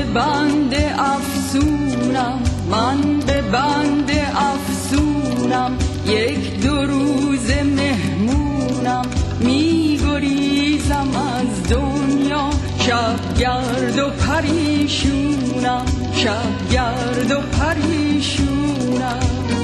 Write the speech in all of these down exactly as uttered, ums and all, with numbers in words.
بند افسونم، من به بند افسونم، یک دو روز مهمونم، می گریزم از دنیا، شب گرد و پریشونم، شب گرد و پریشونم.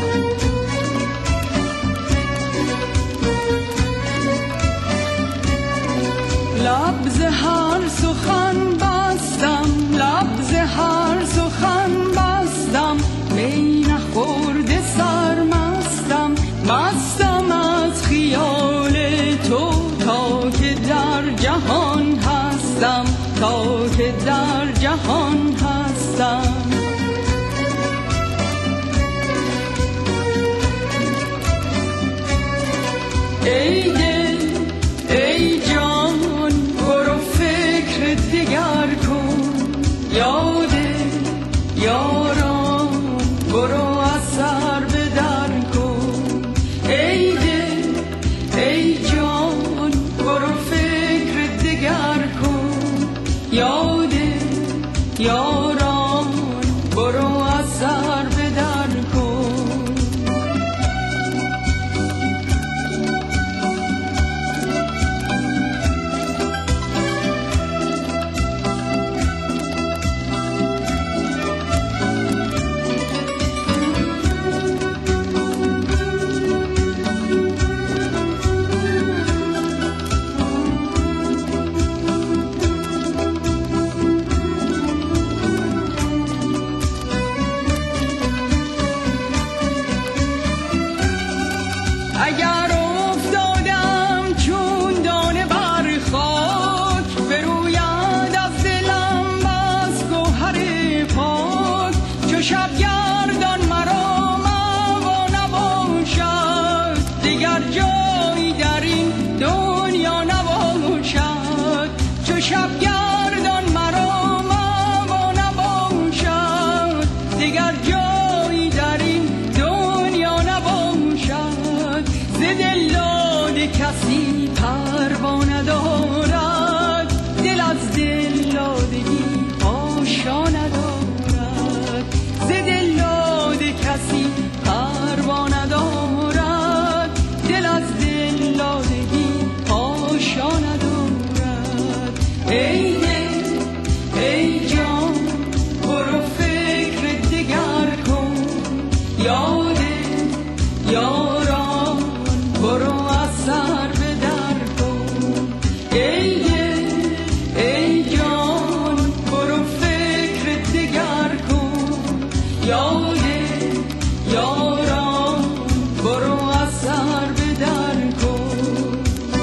لب ز هر سخن بستم، لب ز هر سخن بستم، می نخورده سرمستم، مستم از خیال تو تا که در جهان هستم، تا که در جهان هستم. ای دل ای جان برو فکر دیگر کن، یاد یاران برو از سر به در کن. ای دل ای جان برو فکر دیگر کن، یاد یاران برو از سر به در کن. اگر افتادم چون دانه بر خاک، بروید از دلم بس گوهر پاک. چو شب گردان مرا موا نباشد، دیگر جایی در این دنیا نباشد. چو شب گردان مرا موا نباشد، دیگر جایی در این دنیا نباشد. ز دل داد کسی پروا ندارد، دل از دل دادگی آشا ندارد. ز دل داد کسی پروا ندارد، دل از دل دادگی آشا ندارد. ای دل ای جان برو فکر دیگر کن، یاد یاران برو از سر به در کن. ای دل ای جان برو فکر دیگر کن، یاد یاران برو از سر به در کن.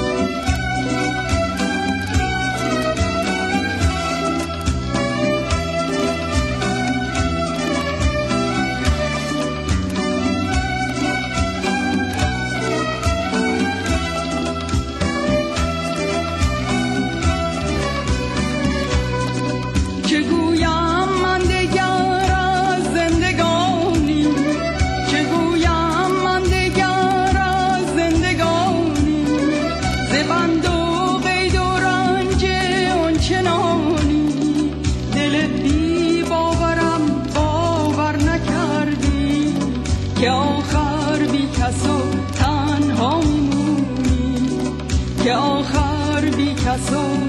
چه گویم من دگر از زندگانی، چه گویم من دگر از زندگانی، ز بند و قید و رنج آنچنانی. دل بی باورم باور نکردی، که آخر بی کس و تنها میمونی، که آخر بی کس و